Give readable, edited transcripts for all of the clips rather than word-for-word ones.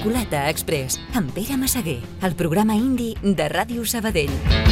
Xocolata Express, amb Pere Massaguer, el programa indi de Ràdio Sabadell.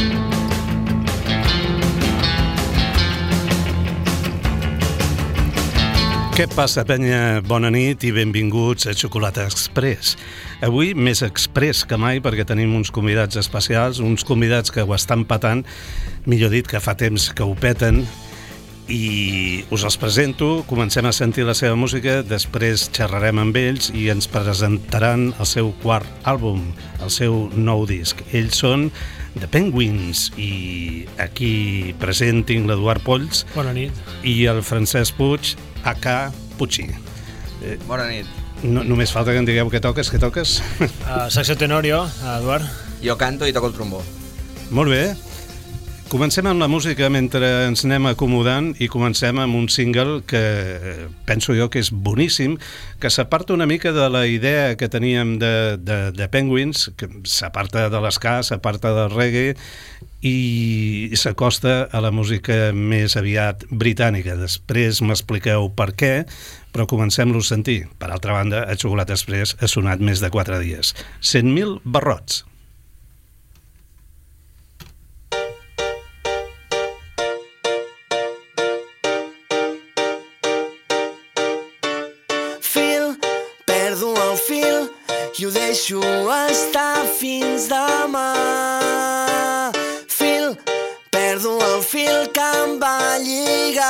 Què passa, penya? Bona nit i benvinguts a Xocolata Express. Avui més express que mai perquè tenim uns convidats especials, uns convidats que ho estan patant, millor dit, que fa temps que ho peten, i us els presento, comencem a sentir la seva música, després xerrarem amb ells i ens presentaran el seu quart àlbum, el seu nou disc. Ells són The Penguins i aquí present tinc l'Eduard Polls. Bona nit. I el Francesc Puig, a.k.a. Puigci. Bona nit. Només falta que em digueu què toques. Saxo tenor, jo, Eduard. Jo canto i toco el trombó. Molt bé. Comencem amb la música mentre ens anem acomodant i comencem amb un single que penso jo que és boníssim, que s'aparta una mica de la idea que teníem de Penguins, que s'aparta de l'esca, s'aparta del reggae i s'acosta a la música més aviat britànica. Després m'expliqueu per què, però comencem-lo a sentir. Per altra banda, a Xocolata Express ha sonat més de 4 dies. 100.000 barrots. I ho deixo estar fins demà. Fil, perdo el fil que em va lligar.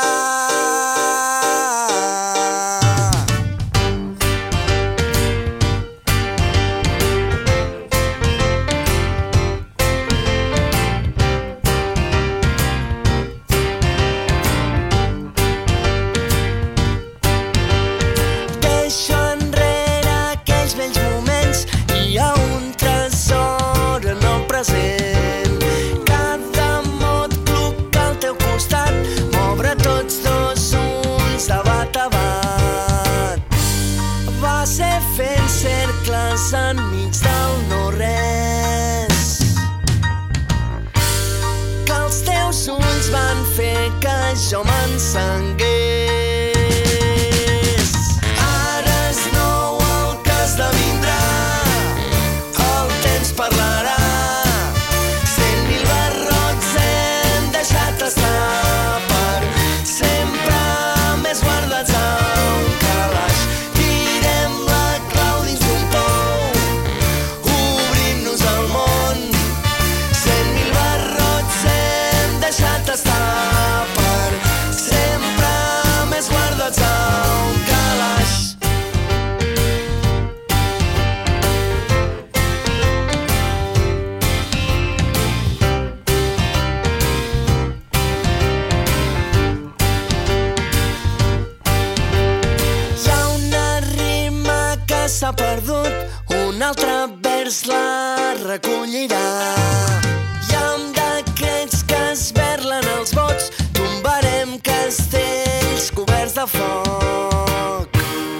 Enmig del no-res, que els teus ulls van fer que jo m'encengués. Ara és nou el que esdevindrà, el temps parlarà. 100.000 barrots hem deixat estar per sempre més guardats a un calaix. Tirem la clau dins d'un pou, estar per sempre més guardats a un calaix. Hi ha una rima que s'ha perdut, un altre vers la recollirà. I amb decrets que es verlen els vots, tombarem castells coberts de foc.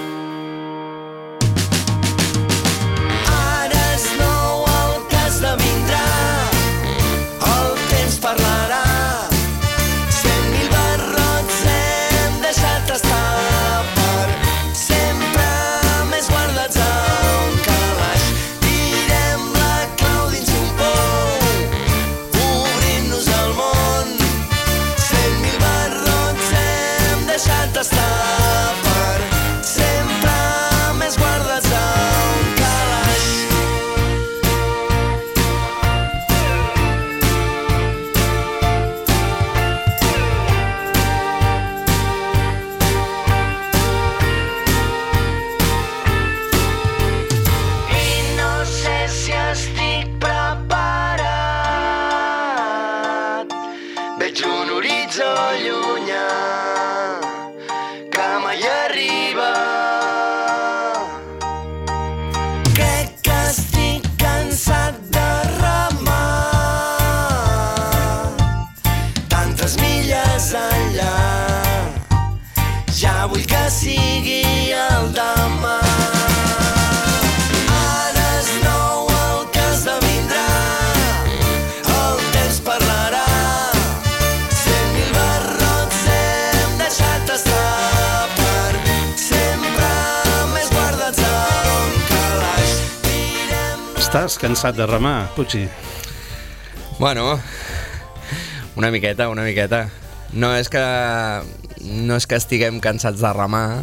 Ara és nou el que esdevindrà, el temps parlarà. 100.000 barrots hem deixat estar per sempre més guardats a un calaix. Tirem la clau dins un pou, Estàs cansat de remar, Puig? Bueno, una miqueta. No és que estiguem cansats de remar,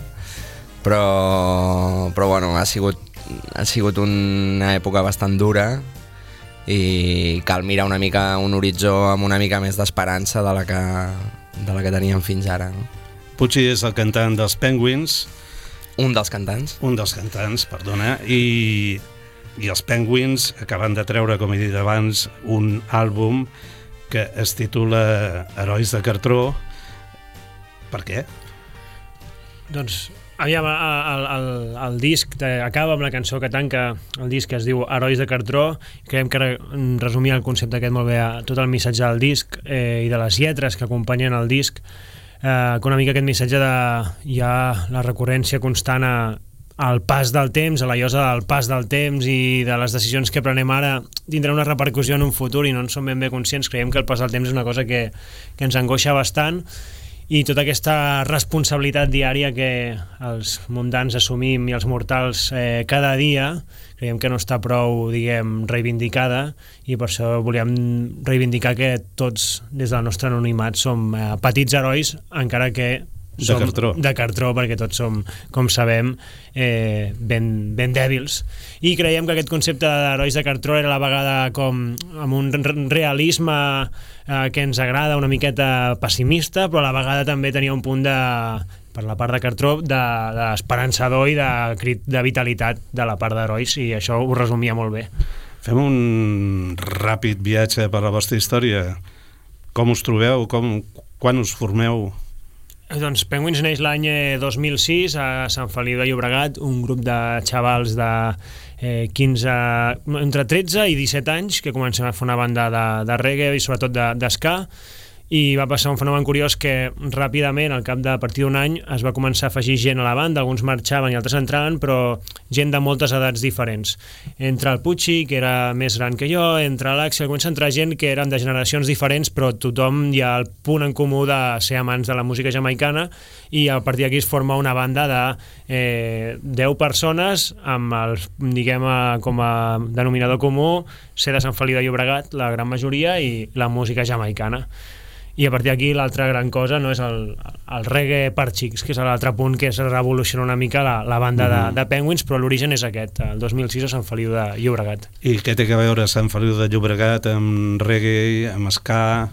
però bueno, ha sigut una època bastant dura i cal mirar una mica un horitzó amb una mica més d'esperança de la que teníem fins ara. No? Puig és el cantant dels Penguins. Un dels cantants, perdona, i els Penguins acaben de treure, com he dit abans, un àlbum que es titula Herois de Cartró. Per què? Doncs, aviam, el disc acaba amb la cançó que tanca el disc, que es diu Herois de Cartró. Creiem que resumia el concepte aquest molt bé, tot el missatge del disc i de les lletres que acompanyen el disc, que una mica aquest missatge hi ha la recurrència constant al pas del temps, a la llosa del pas del temps i de les decisions que prenem ara tindrà una repercussió en un futur i no en som ben bé conscients. Creiem que el pas del temps és una cosa que ens angoixa bastant, i tota aquesta responsabilitat diària que els mundans assumim i els mortals cada dia, creiem que no està prou, diguem, reivindicada, i per això volíem reivindicar que tots, des del nostre anonimat, som petits herois, encara que som de cartró, perquè tots som, com sabem, ben dèbils. I creiem que aquest concepte d'herois de cartró era a la vegada com amb un realisme que ens agrada, una miqueta pessimista, però a la vegada també tenia un punt per la part de cartró, d'esperançador i de vitalitat de la part d'herois, i això ho resumia molt bé. Fem un ràpid viatge per la vostra història. Com us trobeu? Quan us formeu? Doncs Penguins neix l'any 2006 a Sant Feliu de Llobregat, un grup de xavals de entre 13 i 17 anys que comencem a fer una banda de reggae i sobretot d'esca, i va passar un fenomen curiós que ràpidament, al cap de a partir d'un any, es va començar a afegir gent a la banda, alguns marxaven i altres entraven, però gent de moltes edats diferents. Entre el Puig, que era més gran que jo, entre l'Àxel, comença a entrar gent que eren de generacions diferents, però tothom hi ha el punt en comú de ser amants de la música jamaicana, i a partir d'aquí es forma una banda de 10 persones amb diguem, com a denominador comú ser de Sant Feliu de Llobregat, la gran majoria, i la música jamaicana. I a partir d'aquí l'altra gran cosa no és el reggae per xics, que és l'altre punt que es revoluciona una mica la banda de Penguins, però l'origen és aquest, el 2006 a Sant Feliu de Llobregat. I què té a veure Sant Feliu de Llobregat amb reggae, amb ska?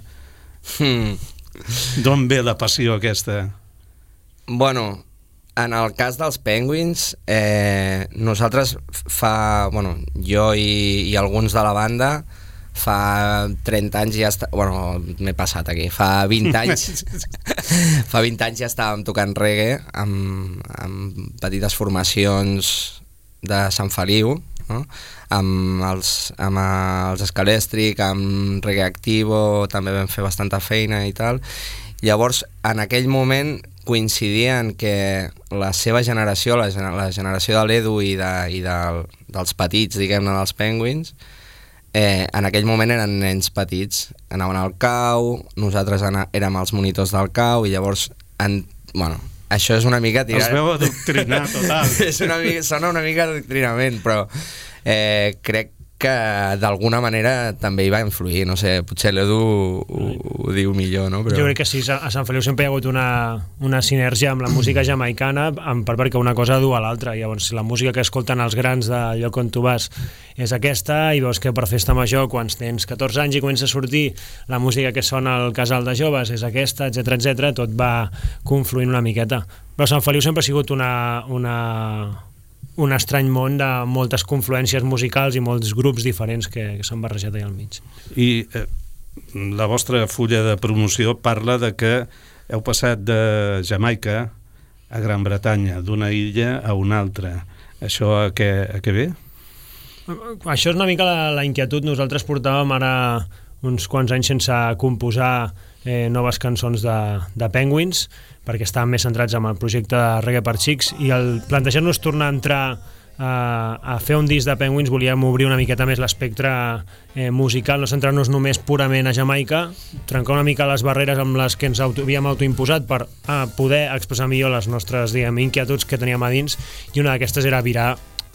D'on ve la passió aquesta? Bueno, en el cas dels Penguins, nosaltres jo i alguns de la banda fa 30 anys ja m'he passat aquí, fa 20 anys fa 20 anys ja estàvem tocant reggae amb petites formacions de Sant Feliu, no? amb els Escalèstric, amb Reggae Activo, també vam fer bastanta feina i tal. Llavors, en aquell moment coincidien que la seva generació, la generació de l'Edu i dels petits, diguem-ne, dels Penguins, en aquell moment eren nens petits, anaven al cau, nosaltres érem els monitors del cau, i llavors això és una mica tirar... Els veu adoctrinar total. Sona una mica adoctrinament, però crec que d'alguna manera també hi va influir, no sé, potser l'Edu ho diu millor, no? Però... Jo crec que sí, a Sant Feliu sempre hi ha hagut una sinergia amb la música jamaicana, perquè una cosa du a l'altra. Llavors, la música que escolten els grans del lloc on tu vas és aquesta, i veus que per festa major, quan tens 14 anys i comença a sortir la música que sona al casal de joves és aquesta, etc, tot va confluint una miqueta. Però Sant Feliu sempre ha sigut un estrany món de moltes confluències musicals i molts grups diferents que s'han barrejat allà al mig. I la vostra fulla de promoció parla de que heu passat de Jamaica a Gran Bretanya, d'una illa a una altra. Això a què ve? Això és una mica la inquietud. Nosaltres portàvem ara uns quants anys sense composar noves cançons de Penguins, perquè estàvem més centrats en el projecte de Reggae per Xics, i al plantejar-nos tornar a entrar a fer un disc de Penguins volíem obrir una miqueta més l'espectre musical, no centrar-nos només purament a Jamaica, trencar una mica les barreres amb les que ens havíem autoimposat per poder expressar millor les nostres, diguem, inquietuds que teníem a dins, i una d'aquestes era virar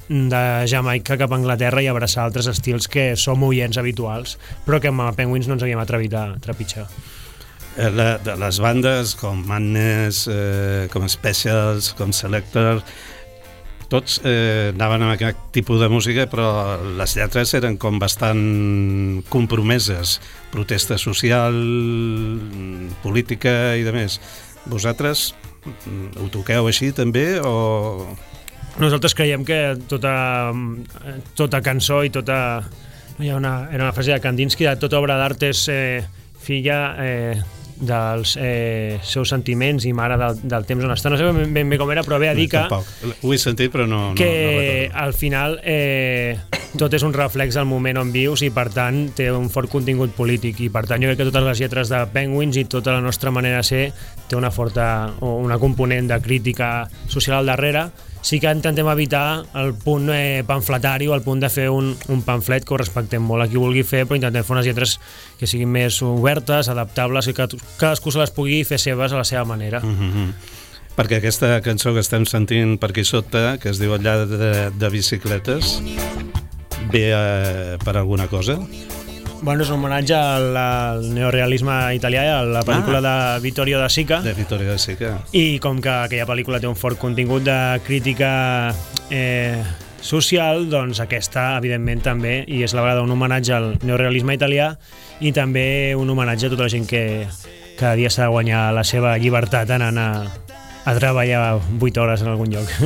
de Jamaica cap a Anglaterra i abraçar altres estils que som oients habituals, però que amb Penguins no ens havíem atrevit a trepitjar. De les bandes com Madness, com Specials, com Selector, tots anaven amb aquest tipus de música, però les lletres eren com bastant compromeses, protesta social, política i de més. Vosaltres ho toqueu així també o... Nosaltres creiem que tota cançó i tota... Era una frase de Kandinsky, de tota obra d'art és filla dels seus sentiments i mare del temps on està. No sé ben bé com era, però ve a dir que... Ho he sentit, però no al final tot és un reflex del moment on vius i, per tant, té un fort contingut polític. I, per tant, jo crec que totes les lletres de Penguins i tota la nostra manera de ser té una component de crítica social al darrere. Sí que intentem evitar el punt pamfletari o el punt de fer un pamflet que ho respectem molt a qui vulgui fer, però intentem fer unes lletres que siguin més obertes, adaptables, i que cadascú se les pugui fer seves a la seva manera. Perquè aquesta cançó que estem sentint per aquí sota, que es diu El lladre de bicicletes, ve per alguna cosa? Bueno, és un homenatge al neorealisme italià, a la pel·lícula de Vittorio De Sica. De Vittorio De Sica. I com que aquella pel·lícula té un fort contingut de crítica social, doncs aquesta, evidentment, també, i és la vegada un homenatge al neorealisme italià i també un homenatge a tota la gent que cada dia s'ha de guanyar la seva llibertat anant a treballar 8 hores en algun lloc.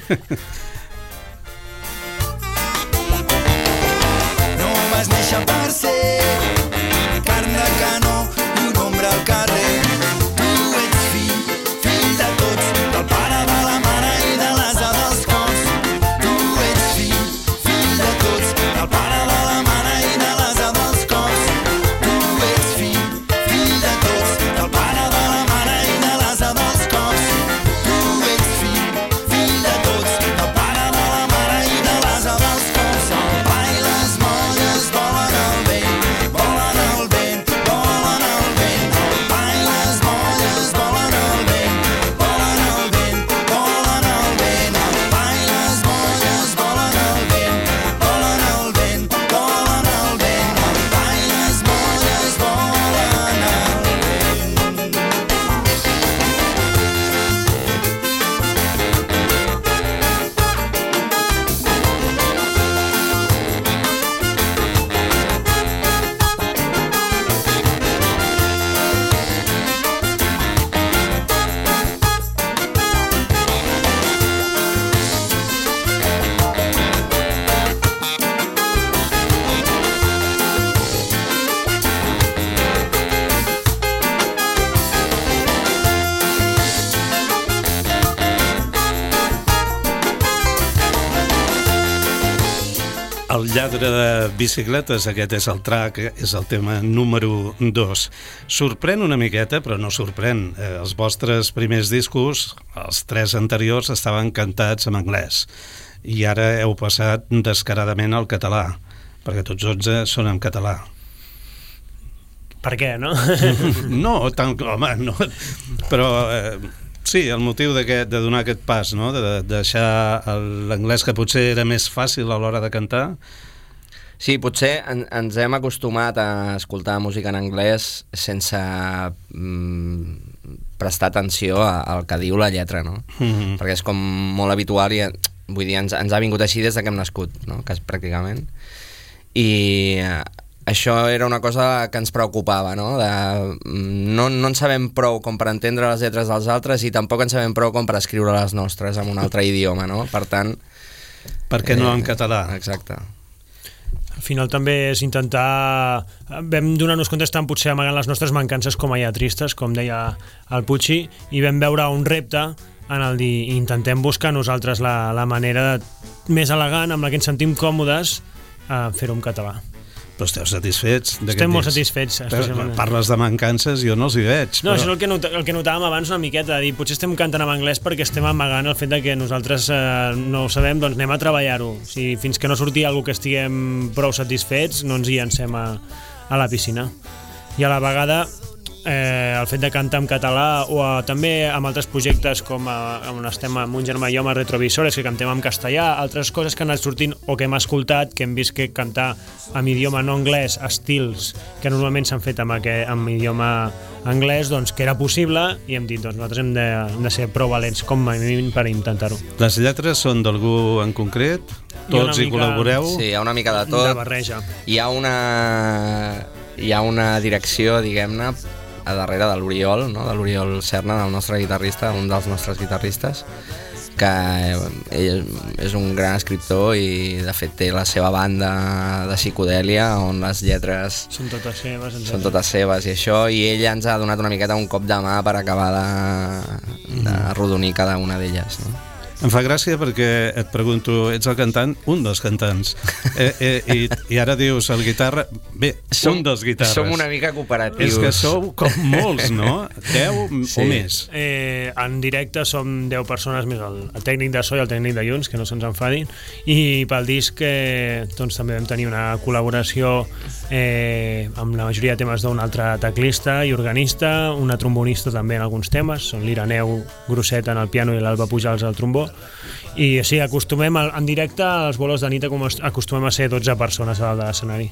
No vas néixer per ser carn de canó i una ombra al carrer. Tu ets fill de tots, del pare, de la mare i de l'ase dels cops. Tu ets fill de tots, del pare, de la mare i de l'ase dels cops. Tu ets fill de tots, del pare, de la mare i de l'ase dels cops. Tu ets fill de tots, del pare, de la mare i de l'ase dels cops. El pa i les molles volen al vent, volen al vent, volen al vent. El pa i les molles volen al vent, volen al vent, volen al vent. El pa i les molles volen al vent, volen al vent, volen al vent. El pa i les molles volen al vent. El lladre de bicicletes, aquest és el track, és el tema número 2. Sorprèn una miqueta, però no sorprèn. Els vostres primers discos, els 3 anteriors, estaven cantats en anglès. I ara heu passat descaradament al català, perquè tots 11 són en català. Per què, no? No, home, no. Però sí, el motiu de donar aquest pas, no? De deixar l'anglès, que potser era més fàcil a l'hora de cantar. Sí, potser ens hem acostumat a escoltar música en anglès sense prestar atenció al que diu la lletra, no? Perquè és com molt habitual i vull dir, ens ha vingut així des que hem nascut, no? Pràcticament. I això era una cosa que ens preocupava, no? No en sabem prou com per entendre les lletres dels altres i tampoc en sabem prou com per escriure les nostres en un altre idioma, no? Per tant... Per què no en català? Exacte. Al final també és intentar... Vam donar-nos compte, estan potser amagant les nostres mancances com a lletristes, com deia el Pucci, i vam veure un repte en el dir, intentem buscar nosaltres la manera més elegant amb la que ens sentim còmodes a fer-ho en català. Però esteu satisfets? Estem molt satisfets. Parles de mancances, jo no els hi veig. No, això és el que notàvem abans una miqueta, de dir, potser estem cantant en anglès perquè estem amagant el fet de que nosaltres no ho sabem, doncs anem a treballar-ho. Fins que no surti alguna que estiguem prou satisfets, no ens hi llancem a la piscina. I a la vegada el fet de cantar en català o també amb altres projectes com on estem amb un germà i jo amb Retrovisores, que cantem en castellà, altres coses que han anat sortint o que hem escoltat, que hem vist que cantar en idioma no anglès, estils que normalment s'han fet amb idioma anglès, doncs que era possible, i hem dit, doncs nosaltres hem de ser prou valents com a mínim per intentar-ho. Les lletres són d'algú en concret? Tots hi col·laboreu? Sí, hi ha una mica de tot. De barreja. Hi ha una direcció, diguem-ne, a darrere de l'Oriol, no? De l'Oriol Serna, del nostre guitarrista, un dels nostres guitarristes, que ell és un gran escriptor i de fet té la seva banda de psicodèlia on les lletres són totes seves i això, i ell ens ha donat una miqueta un cop de mà per acabar d'arrodonir cada una d'elles, no? Em fa gràcia perquè et pregunto, ets el cantant? Un dels cantants. I ara dius el guitarra... Bé, un dels guitarres. Som una mica cooperatius. És que sou com molts, no? 10 sí. O més. En directe som 10 persones més el tècnic de so i el tècnic de llums, que no se'ns enfadin, i pel disc doncs, també vam tenir una col·laboració amb la majoria de temes d'un altre teclista i organista, una trombonista també en alguns temes, són l'Ireneu Grosset en el piano i l'Alba Pujals al trombó, i sí, acostumem en directe als bolos de nit acostumem a ser 12 persones a dalt de l'escenari.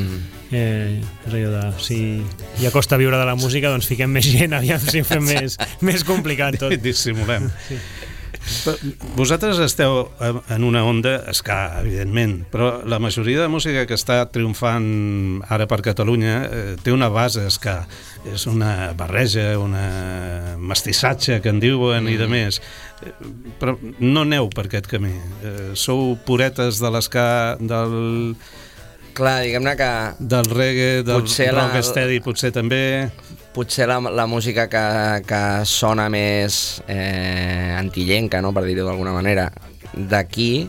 És allò de si ja costa viure de la música, doncs fiquem més gent, aviam si fem més complicat tot. Dissimulem. Sí. Vosaltres esteu en una onda ska, evidentment, però la majoria de música que està triomfant ara per Catalunya té una base ska, és una barreja, una mestissatge que en diuen i de més, però no aneu per aquest camí, sou puretes de l'esca, del... Clar, diguem-ne que... Del reggae, del rocksteady potser també... Potser la música que sona més antillenca, no? Per dir-ho d'alguna manera, d'aquí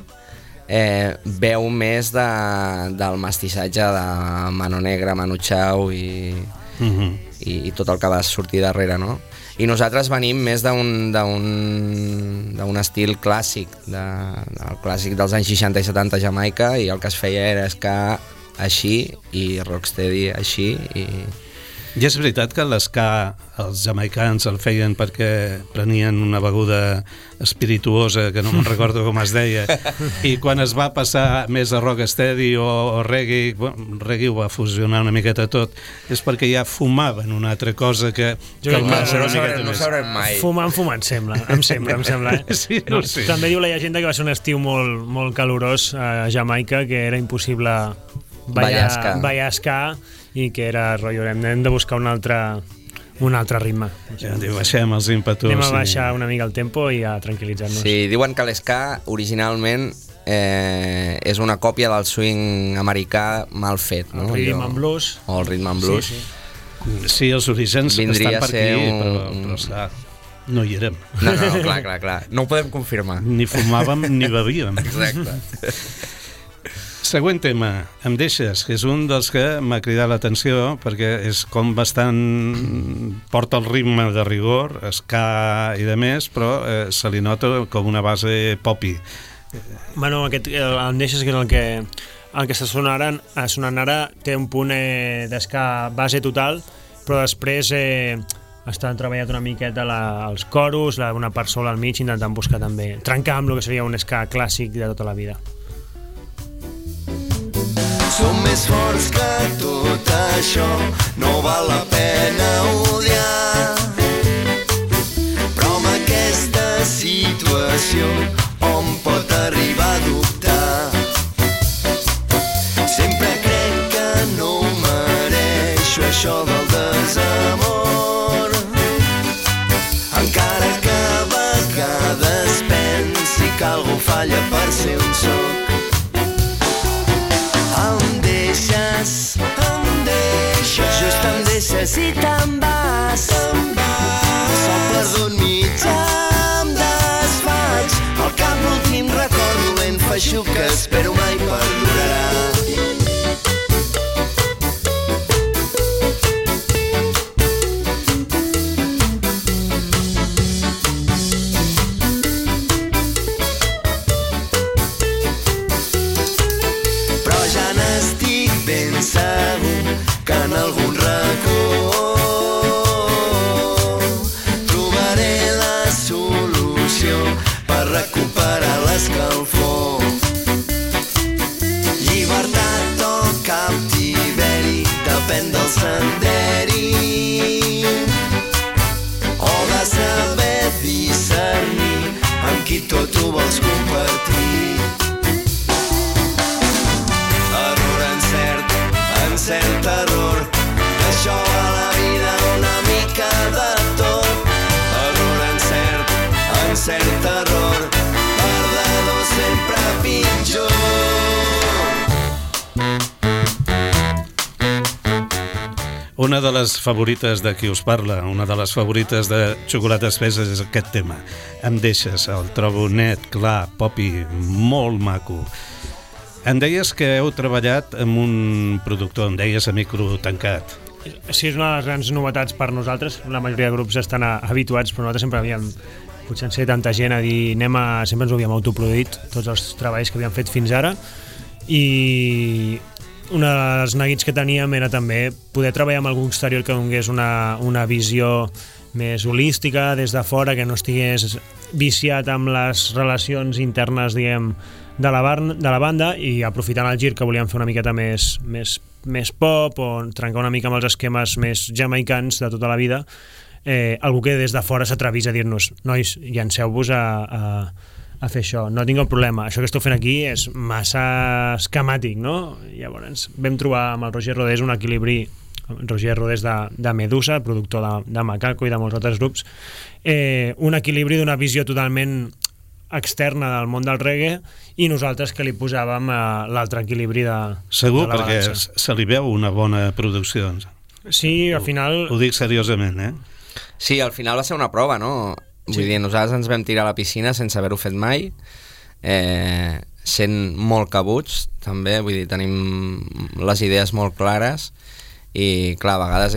veu més del mestissatge de Mano Negra, Manu Chao i tot el que va sortir darrere, no? I nosaltres venim més d'un estil clàssic, del clàssic dels anys 60 i 70 a Jamaica, i el que es feia era ska així i rocksteady així I és veritat que l'esca els jamaicans el feien perquè prenien una beguda espirituosa, que no me'n recordo com es deia, i quan es va passar més a rocksteady o reggae, reggae ho va fusionar una miqueta tot, és perquè ja fumaven una altra cosa que no sabrem mai. Fumant, em sembla. Sí, no sé. També diu la llegenda que va ser un estiu molt calorós a Jamaica, que era impossible ballar ska, i que era rotllo, hem de buscar un altre ritme. Ja, baixem els ímpetus. Anem a baixar una mica el tempo i a tranquil·litzar-nos. Sí, diuen que l'esca originalment és una còpia del swing americà mal fet, no? El rhythm and blues. O el rhythm and blues. Sí, els orígens estan per aquí, però esclar, no hi érem. No, clar. No ho podem confirmar. Ni fumàvem ni bevíem. Exacte. Següent tema, Em deixes, que és un dels que m'ha cridat l'atenció perquè és com bastant... porta el ritme de rigor, ska i de més, però se li nota com una base popi. Bueno, Em deixes, que és el que està sonant ara, té un punt d'esca base total, però després estan treballat una miqueta els coros, una part sola al mig, intentant buscar també trencar amb el que seria un ska clàssic de tota la vida. Som més forts que tot això, no val la pena odiar. Però amb aquesta situació hom pot arribar a dubtar. Sempre crec que no mereixo això del desamor, encara que a vegades pensi que algú falla per ser un soc. Just em deixes i te'n vas. Sol perdut mitjà em desfaig. Al cap l'últim record dolent feixuc que espero mai perdurarà. Però ja n'estic ben segur que en algun racó senderi o de saber discernir amb qui tot ho vols compartir. Error, encert, error, això a la vida una mica de tot. Error, encert, error, perdedor sempre pitjor. Una de les favorites de qui us parla, una de les favorites de Xocolata Espessa és aquest tema. Em deixes, el trobo net, clar, popi, molt maco. Em deies que heu treballat amb un productor, em deies a micro tancat. Sí, és una de les grans novetats per nosaltres. La majoria de grups estan habituats, però nosaltres sempre havíem, potser en ser tanta gent, a dir, sempre ens ho havíem autoproduït, tots els treballs que havíem fet fins ara, i un dels neguits que teníem era també poder treballar amb algú exterior que donés una visió més holística des de fora, que no estigués viciat amb les relacions internes, diguem, de la banda, i aprofitant el gir que volíem fer una miqueta més pop o trencar una mica amb els esquemes més jamaicans de tota la vida, algú que des de fora s'atrevís a dir-nos: nois, llanceu-vos a fer això, no tinc el problema, això que esteu fent aquí és massa esquemàtic, no? Llavors vam trobar amb el Roger Rodés un equilibri, Roger Rodés de Medusa, productor de Macaco i de molts altres grups, un equilibri d'una visió totalment externa del món del reggae, i nosaltres que li posàvem l'altre equilibri de Segur, de la perquè balança. se li veu una bona producció. Sí, al final... Ho dic seriosament, eh? Sí, al final va ser una prova, no? Vull dir, nosaltres ens vam tirar a la piscina sense haver-ho fet mai, sent molt cabuts, també, vull dir, tenim les idees molt clares, i clar, a vegades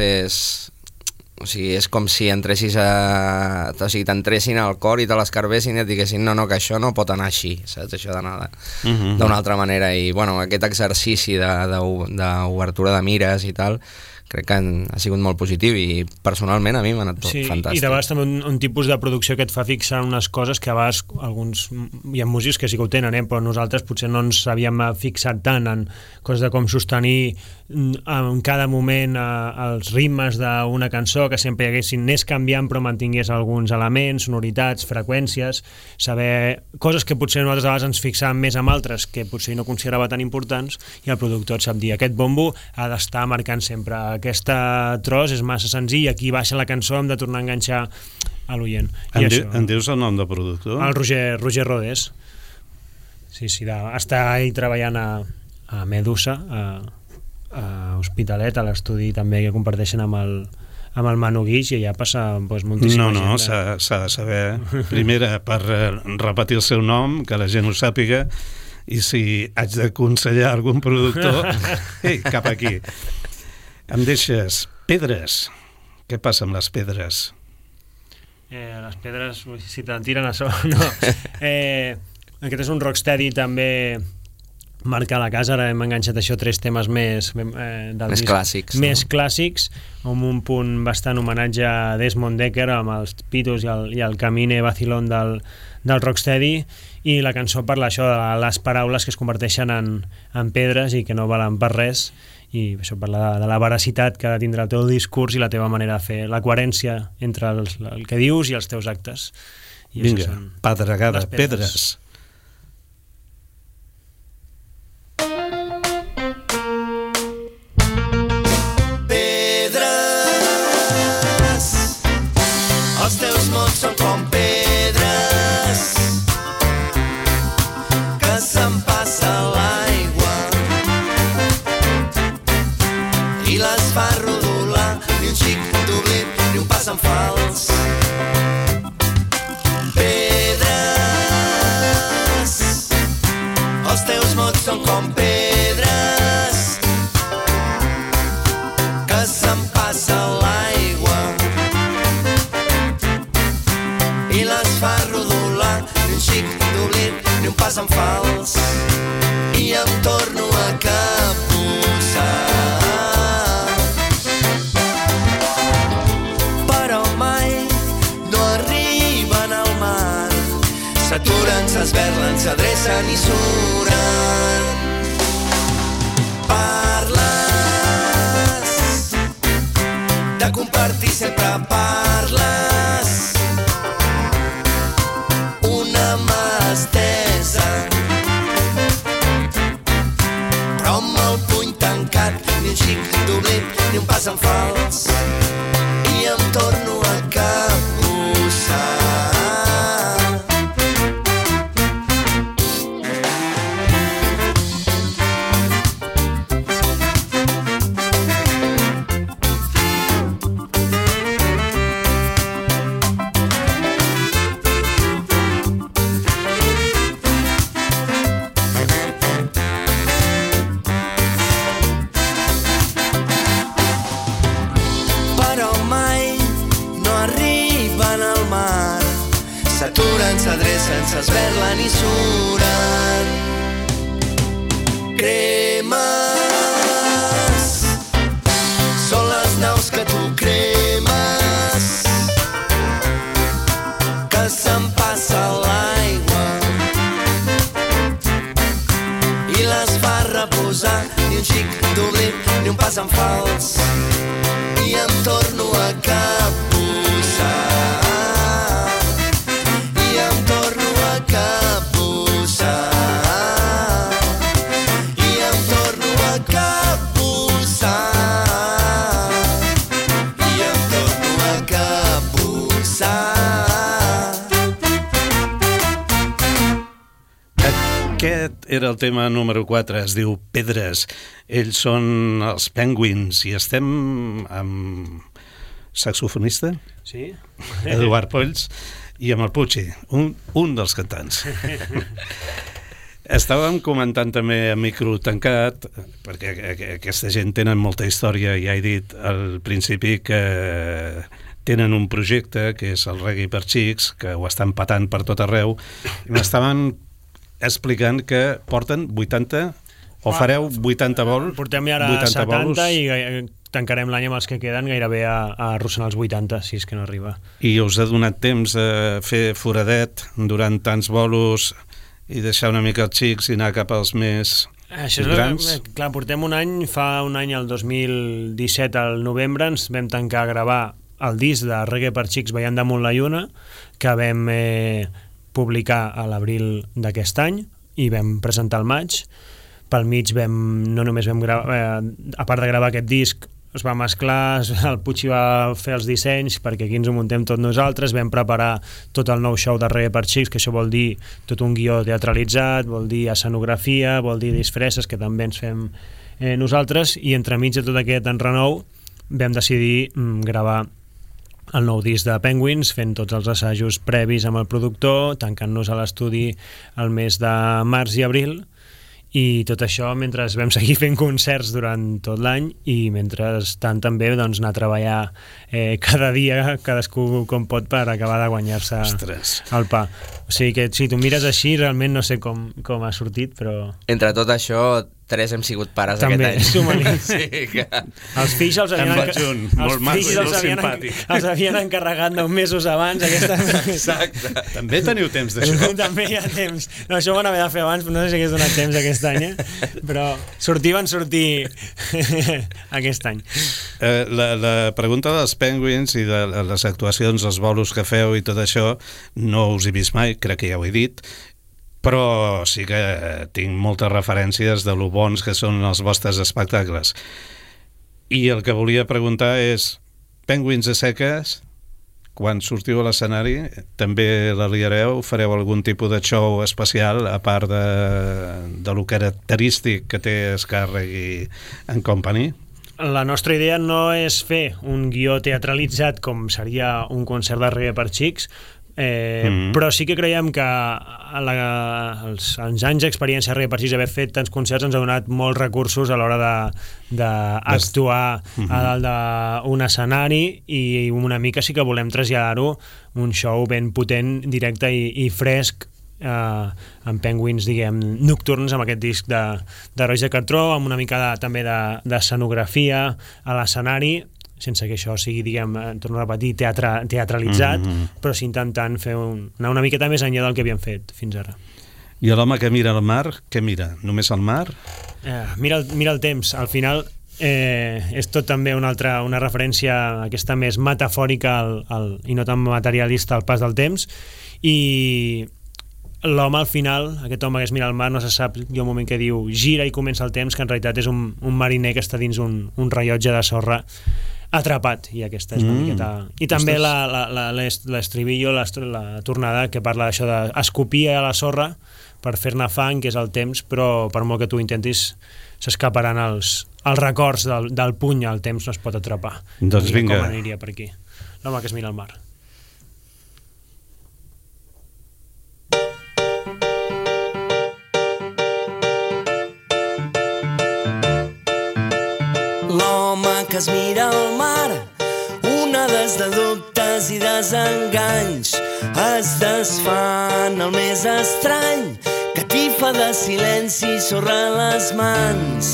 és com si entressis t'entressin al cor i te l'escarbessin i et diguessin no, que això no pot anar així, saps? Això d'anar d'una altra manera, i bueno, aquest exercici d'obertura de mires i tal, crec que ha sigut molt positiu, i personalment a mi m'ha anat tot fantàstic. I de vegades també un tipus de producció que et fa fixar unes coses que a vegades hi ha músics que sí que ho tenen, però nosaltres potser no ens havíem fixat tant en coses de com sostenir en cada moment els ritmes d'una cançó, que sempre anés canviant però mantingués alguns elements, sonoritats, freqüències, saber coses que potser nosaltres a vegades ens fixàvem més amb altres que potser no considerava tan importants, i el productor et sap dir: aquest bombo ha d'estar marcant sempre, aquest tros és massa senzill, aquí baixa la cançó, hem de tornar a enganxar a l'oient. Em dius el nom del productor? El Roger Rodés. Sí, està ell treballant a Medusa, a Hospitalet, a l'estudi també que comparteixen amb el Manu Guix, i allà passa moltíssima gent. No, s'ha de saber. Primera, per repetir el seu nom, que la gent ho sàpiga, i si haig d'aconsellar algun productor, cap aquí. Em deixes pedres. Què passa amb les pedres? Les pedres, si te'n tiren a sobre, no. Aquest és un rocksteady també marca la casa. Ara hem enganxat això 3 temes més clàssics, més clàssics, amb un punt bastant homenatge a Desmond Decker amb els Pitos i el Camine Vacilón del rocksteady, i la cançó parla això de les paraules que es converteixen en pedres i que no valen per res, i això parla de la veracitat que ha de tindre el teu discurs i la teva manera de fer, la coherència entre el que dius i els teus actes. I vinga, pedregada, pedres. Els teus mots són com pedres que se'n passa l'aigua i les fa rodolar, ni un xic d'oblit, ni un pas en fals. Pedres, els teus mots són com pedres que se'n passa l'aigua i les fa rodolar, ni un xic d'oblit, ni un pas en fals, i em torno a capbussar. Però mai no arriben al mar, s'aturen, s'esberlen, s'adrecen i suren. Parles que parles, una mà estesa, però amb el puny tancat, ni un xic d'oblit, ni un pas en fals, i em torno a capbussar. S'aturen, s'adrecen, s'esberlen i suren. Cremes, són les naus que tu cremes, que se'n passa l'aigua i les fa reposar. Ni un xic d'oblit, ni un pas en fals, i em torno a capbussar. Aquest era el tema número 4, es diu Pedres. Ells són els Penguins i estem amb saxofonista, Sí? Eduard Polls, i amb el Puig, un dels cantants. Estàvem comentant també a micro tancat, perquè aquesta gent tenen molta història, ja he dit al principi que tenen un projecte que és el Reggae per Xics, que ho estan patant per tot arreu, i m'estaven explicant que porten 80, o fareu 80 vols. Portem ja ara 70 bolos, i tancarem l'any amb els que queden gairebé a arrossar els 80, si és que no arriba. I us ha donat temps a fer foradet durant tants bolos i deixar una mica els xics i anar cap als més grans? Clar, portem un any, fa un any, el 2017, al novembre, ens vam tancar a gravar el disc de Reggae per Xics Ballant damunt la lluna, que vam publicar a l'abril d'aquest any i vam presentar al maig. Pel mig no només vam gravar, a part de gravar aquest disc, es va mesclar, el Puig va fer els dissenys perquè aquí ens ho muntem tot nosaltres, vam preparar tot el nou show de Reggae per Xics, que això vol dir tot un guió teatralitzat, vol dir escenografia, vol dir disfresses, que també ens fem nosaltres, i entremig de tot aquest enrenou vam decidir gravar el nou disc de Penguins, fent tots els assajos previs amb el productor, tancant-nos a l'estudi el mes de març i abril, i tot això mentre vam seguir fent concerts durant tot l'any i mentrestant també doncs, anar a treballar cada dia, cadascú com pot, per acabar de guanyar-se el pa. O sigui que si tu mires així realment no sé com ha sortit, però... Entre tot això, 3 hem sigut pares també, aquest any. Sí, que... Els fills els havien encarregat 9 mesos abans. Exacte. També teniu temps d'això. També hi ha temps. No, això ho van haver de fer abans, però no sé si hagués donat temps aquest any, però van sortir aquest any. La pregunta dels Penguins i de les actuacions, els bolos que feu i tot això, no us he vist mai, crec que ja ho he dit, però sí que tinc moltes referències de lo bons que són els vostres espectacles. I el que volia preguntar és, Penguins a seques, quan sortiu a l'escenari, també la liareu? Fareu algun tipus de show especial, a part de lo característic que té Reggae and Company? La nostra idea no és fer un guió teatralitzat com seria un concert de Reggae per Xics, però sí que creiem que els anys d'experiència de Reggae per Xics, haver fet tants concerts, ens ha donat molts recursos a l'hora d'actuar a dalt d'un escenari, i una mica sí que volem traslladar-ho, un show ben potent, directe i fresc, amb Penguins, diguem, nocturns, amb aquest disc d'Herois de Cartró, amb una mica també d'escenografia a l'escenari, sense que això sigui, diguem, torno a repetir, teatralitzat, però sí intentant anar una miqueta més enllà del que havíem fet fins ara. I l'home que mira al mar, què mira? Només al mar? Mira el temps. Al final, és tot també una referència aquesta més metafòrica i no tan materialista al pas del temps, i l'home al final, aquest home que es mira al mar, no se sap, hi ha un moment que diu gira i comença el temps, que en realitat és un mariner que està dins un rellotge de sorra atrapat, i aquesta és una miqueta... I també l'estribillo, la tornada, que parla d'això d'escopir a la sorra per fer-ne fang, que és el temps, però per molt que tu intentis s'escaparan els records del puny, el temps no es pot atrapar. Doncs vinga. Com aniria per aquí? L'home que es mira al mar. L'home que es mira al mar, onades de dubtes i desenganys es desfan el més estrany, catifa de silenci sobre les mans.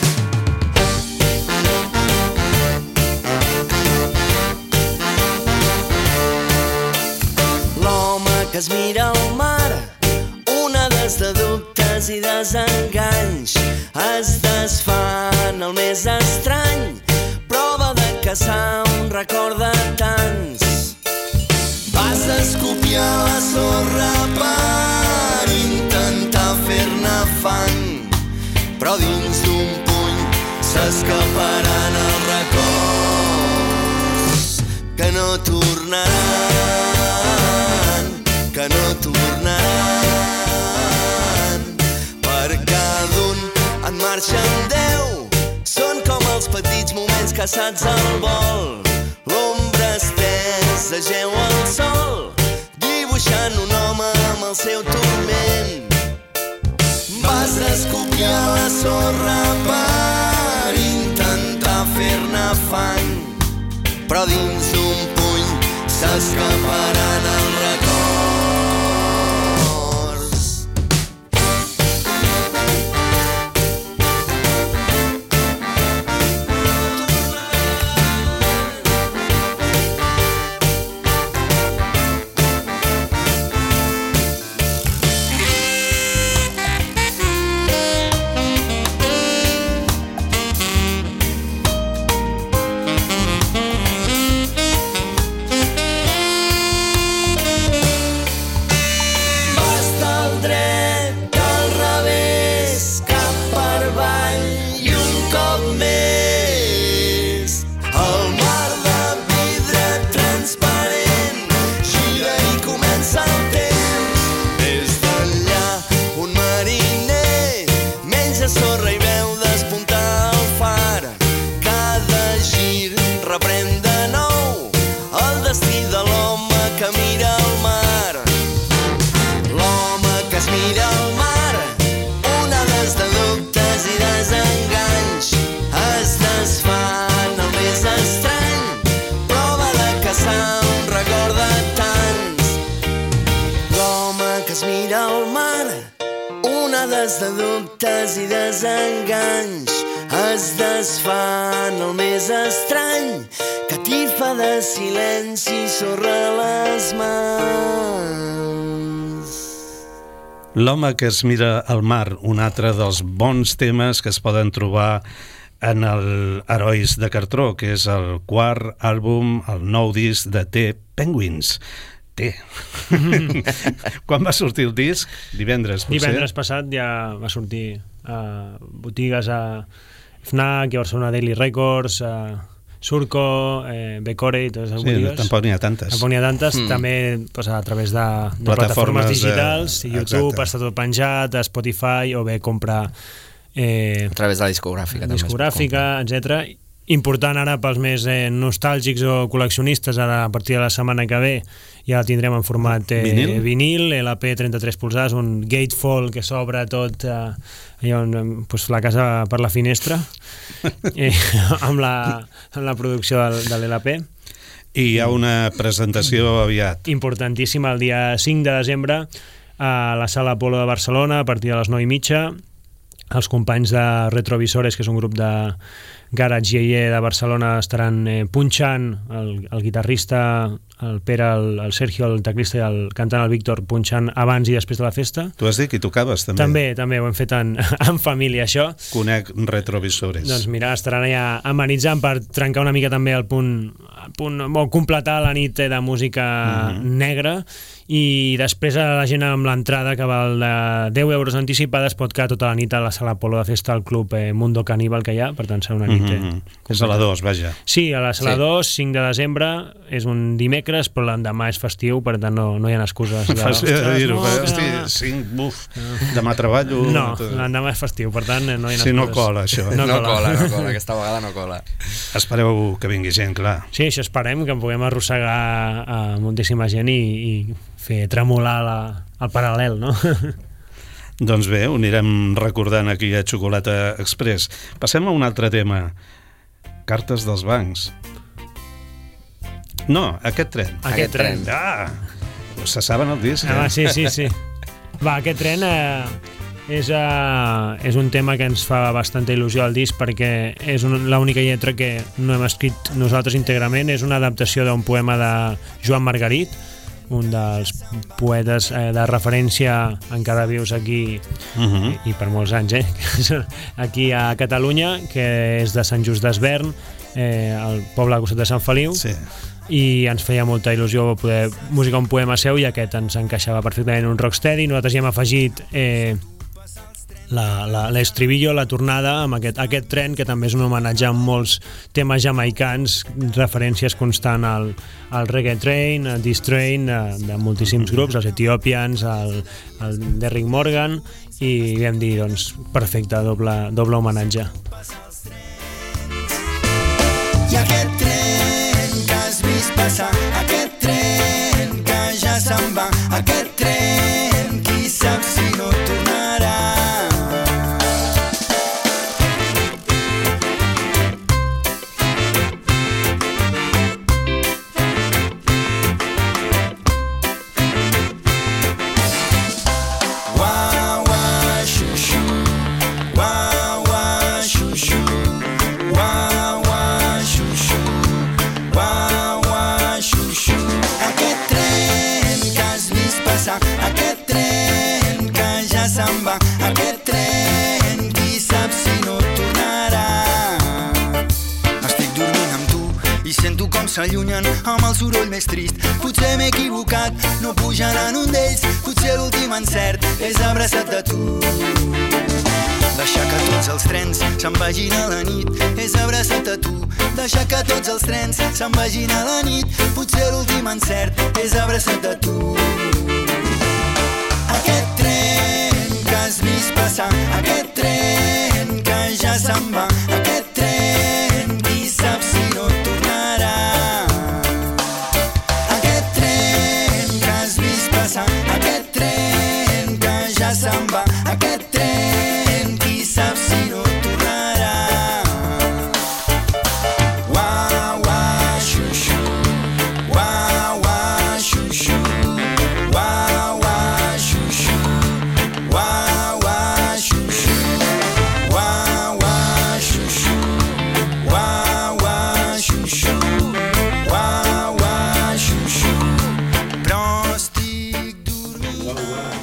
L'home que es mira al mar, onades de dubtes i desenganys es desfan el més estrany, prova de caçar un record de tants. Vas escopir a la sorra per intentar fer-ne fang, però dins d'un puny s'escaparan els records que no tornaran, que no tornaran, per cada un en marxa en 10, són com els petits moments caçats al vol, l'ombra estesa jeu al sol, dibuixant un home amb el seu turment. Vas escopir a la sorra per intentar fer-ne fang, però dins d'un puny s'escaparan els records. De dubtes i desenganys es desfan el més estrany, catifa de silenci sobre les mans. L'home que es mira al mar, un altre dels bons temes que es poden trobar en el Herois de Cartró, que és el quart àlbum, el nou disc de The Penguins. Quan va sortir el disc? Divendres, potser? Divendres passat ja va sortir a botigues, a FNAC, a Barcelona Daily Records, a Surco, Becore i totes les botigues. Tampoc n'hi ha tantes. També a través de plataformes digitals, YouTube, està tot penjat, a Spotify, o bé comprar a través de la discogràfica, etc. Important ara pels més nostàlgics o col·leccionistes, ara a partir de la setmana que ve ja la tindrem en format vinil, LP 33 polzades, un gatefold que s'obre tot la casa per la finestra amb la producció de l'LP. I hi ha una presentació aviat. Importantíssima, el dia 5 de desembre a la Sala Apolo de Barcelona a partir de les 9:30. Els companys de Retrovisores, que és un grup Garage Yeye de Barcelona estaran punxant, el guitarrista, el Pere, el Sergio, el teclista i el cantant, el Víctor, punxant abans i després de la festa. Tu has dit que hi tocaves, també. També ho hem fet en família, això. Conec retrovisores. Doncs mira, estaran allà amenitzant per trencar una mica també el punt completar la nit de música negra, i després la gent amb l'entrada, que val de 10 euros anticipada, es pot quedar tota la nit a la sala Polo de festa al club Mundo Caníbal que hi ha, per tant serà una nit... És a la 2, vaja. Sí, a la sala 2, 5 de desembre, és un dimecres, però l'endemà és festiu, per tant no hi ha excuses. Fàcil de dir-ho, hosti, 5, buf, demà treballo... No, l'endemà és festiu, per tant no hi ha excuses. Si no cola, això. No cola, aquesta vegada no cola. Espereu que vingui gent, clar. Sí, això esperem, que en puguem arrossegar a moltíssima gent i fer tremolar el paral·lel, no? Doncs bé, ho anirem recordant aquí a Xocolata Express. Passem a un altre tema. Cartes dels bancs. No, aquest tren. Aquest tren. Ah, se saben el disc, Sí. Va, aquest tren és un tema que ens fa bastanta il·lusió al disc, perquè és l'única lletra que no hem escrit nosaltres íntegrament. És una adaptació d'un poema de Joan Margarit, un dels poetes de referència encara vius aquí i per molts anys, aquí a Catalunya, que és de Sant Just d'Esvern, el poble al costat de Sant Feliu, i ens feia molta il·lusió poder musicar un poema seu, i aquest ens encaixava perfectament en un rocksteady. Nosaltres hi hem afegit l'estribillo, la tornada, amb aquest tren, que també és un homenatge a molts temes jamaicans, referències constant al Reggae Train, al This Train, de moltíssims grups, els Ethiopians, el Derrick Morgan, i vam dir, doncs, perfecte, doble homenatge. I aquest tren que has vist passar, aquest tren que ja se'n va, aquest tren, qui sap si no tornarà. Aquest tren que ja se'n va, aquest tren, qui sap si no tornarà. Estic dormint amb tu i sento com s'allunyen amb el soroll més trist. Potser m'he equivocat, no pujaran un d'ells, potser l'últim encert és abraçat de tu. Deixar que tots els trens se'n vagin a la nit és abraçat a tu. Deixar que tots els trens se'n vagin a la nit, potser l'últim encert és abraçat a tu. Aquest tren que has vist passar, aquest tren que ja se'n va, aquest tren, qui sap si no tornarà. Aquest tren que has vist passar, aquest tren que ja se'n va, aquest tren, qui sap si no tornarà. Uau, uau, xuxu, uau, uau, xuxu, uau, uau, xuxu, uau, uau, xuxu, uau, uau, xuxu, uau, uau, xuxu, uau, uau, xuxu. Però estic dormint.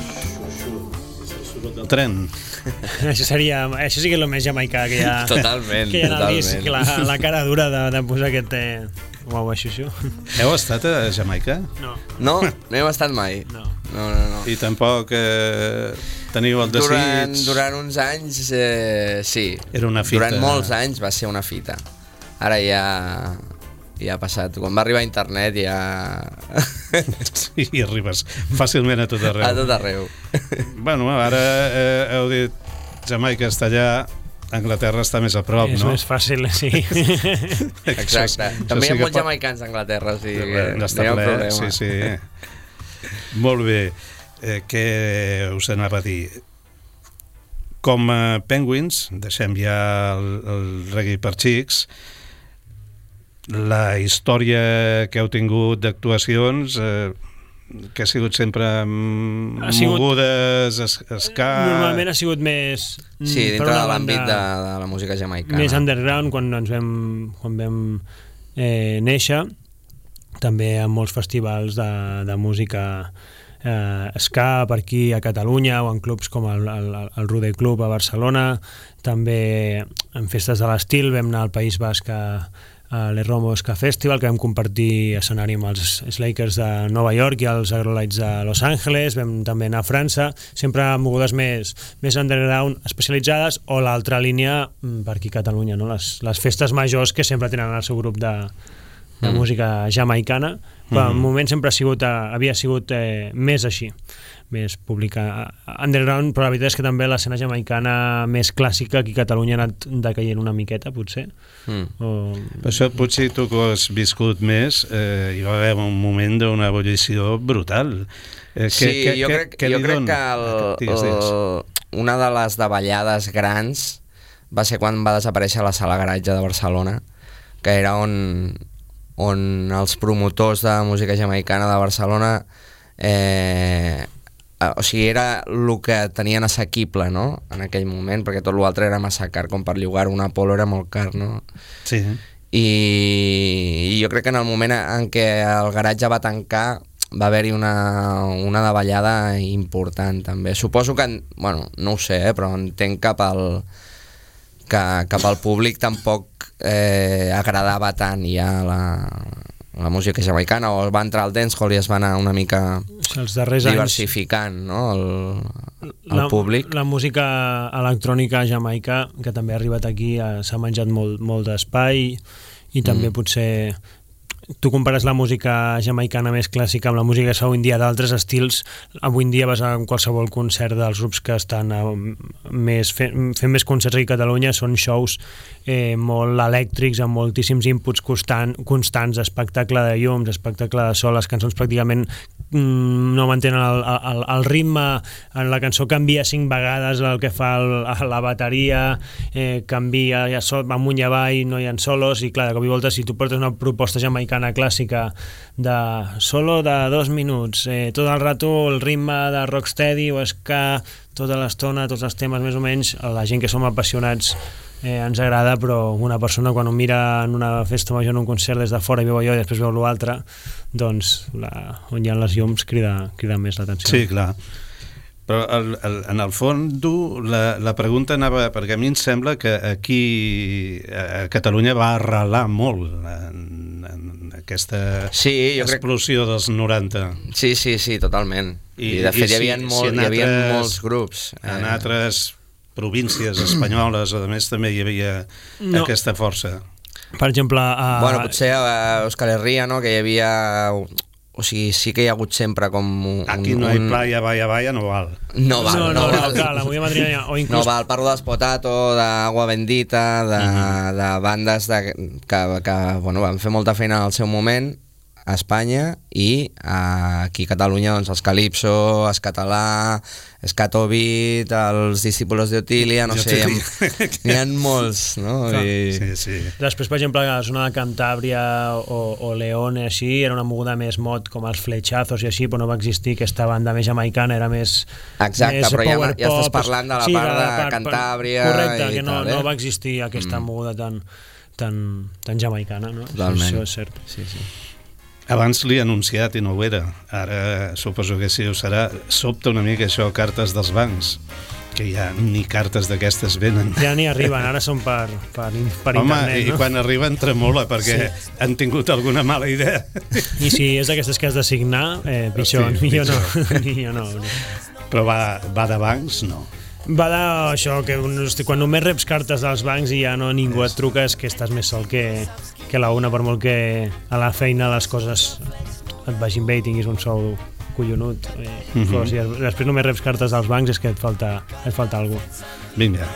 El tren. Això sí que és el més jamaicà que hi ha. Totalment, que hi ha en el disc, totalment. la cara dura de posar aquest uau, xuxu. Heu estat a Jamaica? No. No hem estat mai. No. No. I tampoc teniu el desig? Durant uns anys, sí. Era una fita. Durant molts anys va ser una fita. Ara ja ha passat. Quan va arribar a internet ja... Sí, i arribes fàcilment a tot arreu. A tot arreu. Bueno, ara heu dit Jamaica està allà, Anglaterra està més a prop, És no? més fàcil, sí. Exacte. També hi ha molts jamaicans a Anglaterra, o sigui que no hi ha problema. Sí. Molt bé. Què us anava a dir? Com a Penguins, deixem ja el reggae per xics, la història que heu tingut d'actuacions que ha sigut sempre mogudes, ska... Normalment ha sigut més... Sí, dintre de l'àmbit de la música jamaicana. Més underground, quan vam néixer, també amb molts festivals de música ska per aquí a Catalunya o en clubs com el Rude Club a Barcelona, també en festes de l'estil vam anar al País Basc a l'Es Romo Ska Festival, que vam compartir escenari amb els Slakers de Nova York i els Agrolites de Los Angeles. Vam també anar a França, sempre mogudes més underground especialitzades, o l'altra línia per aquí a Catalunya, no? Les festes majors que sempre tenen el seu grup de música jamaicana, però en moment sempre havia sigut més així, més pública underground, però la veritat és que també l'escena jamaicana més clàssica aquí a Catalunya ha anat decaient una miqueta, potser. Per això potser tu que has viscut més, hi va haver un moment d'una ebullició brutal. Jo crec que una de les davallades grans va ser quan va desaparèixer la Sala Garatge de Barcelona, que era on els promotors de música jamaicana de Barcelona o sigui, era el que tenien assequible, no?, en aquell moment, perquè tot l'altre era massa car, com per llogar una Apolo era molt car, no? Sí. I jo crec que en el moment en què el garatge va tancar va haver-hi una davallada important també. Suposo que, bueno, no ho sé, però entenc cap al públic tampoc agradava tant ja la música jamaicana, o va entrar al dancehall i es va anar una mica diversificant, no, el públic. La música electrònica a Jamaica, que també ha arribat aquí, s'ha menjat molt d'espai, i també potser tu compares la música jamaicana més clàssica amb la música que es fa avui en dia d'altres estils. Avui en dia vas a qualsevol concert dels grups que estan fent més concerts aquí a Catalunya, són shows molt elèctrics, amb moltíssims inputs constants, espectacle de llums, espectacle de so, les cançons pràcticament no mantenen el ritme, la cançó canvia 5 vegades el que fa la bateria, canvia amunt i avall, no hi ha solos, i clar, de cop i volta si tu portes una proposta jamaicana clàssica de solo de 2 minuts, tot el rato el ritme de rocksteady o ska, tota l'estona, tots els temes més o menys, la gent que som apassionats ens agrada, però una persona quan ho mira en una festa major, en un concert des de fora i veu allò i després veu l'altre, doncs on hi ha les llums crida més l'atenció. Sí, clar. Però en el fons, la pregunta anava, perquè a mi em sembla que aquí a Catalunya va arrelar molt en aquesta explosió dels 90. Sí, totalment. I de fet hi havia molts grups. En altres províncies espanyoles, a més, també hi havia aquesta força. Per exemple... Bueno, potser a Euskal Herria, no?, que hi havia... O sigui, sí que hi ha hagut sempre com Aquí no hi playa, vaya, no val. No val. La movida madrilenya... No val, parlo d'Espotato, d'Agua Bendita, de bandes que van fer molta feina al seu moment a Espanya, i aquí a Catalunya doncs els Calypso, Escatalà, Escatobit, els Discípulos de Otília, no sé, n'hi ha molts, no? Sí. Després, per exemple, la zona de Cantàbria o León, així, era una moguda més mod, com els Flechazos i així, però no va existir aquesta banda més jamaicana, era més... Exacte, però ja estàs parlant de la part de Cantàbria... Correcte, que no va existir aquesta moguda tan jamaicana, no? Totalment. Això és cert. Sí. Abans l'he anunciat i no ho era. Ara suposo que sí ho serà. Sobta una mica això, cartes dels bancs, que ja ni cartes d'aquestes venen. Ja ni arriben, ara són per internet. Home, i quan arriben tremola, perquè han tingut alguna mala idea. I si és d'aquestes que has de signar, pitjor, millor no. Però va de bancs, no. Va d'això, que quan només reps cartes dels bancs i ja ningú et truca, és que estàs més sol que la una, per molt que a la feina les coses et vagin bé i tinguis un sou collonut. Però si després només reps cartes dels bancs és que et falta alguna cosa. Vinga.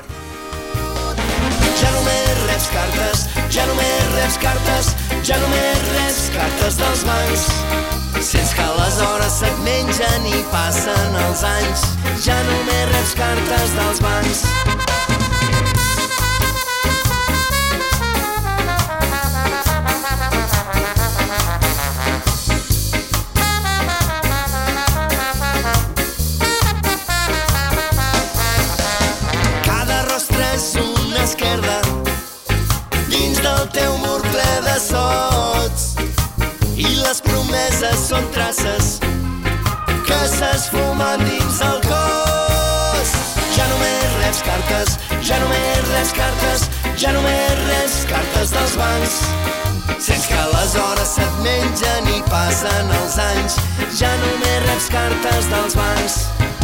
Ja només reps cartes, ja només reps cartes, ja només reps cartes dels bancs. Sents que les hores se't mengen i passen els anys, ja només reps cartes dels bancs. teu mur ple de sots i les promeses són traces que s'esfumen dins el cos. Ja només reps cartes, ja només reps cartes, ja només reps cartes dels bancs. Sents que les hores se't mengen i passen els anys, ja només reps cartes dels bancs.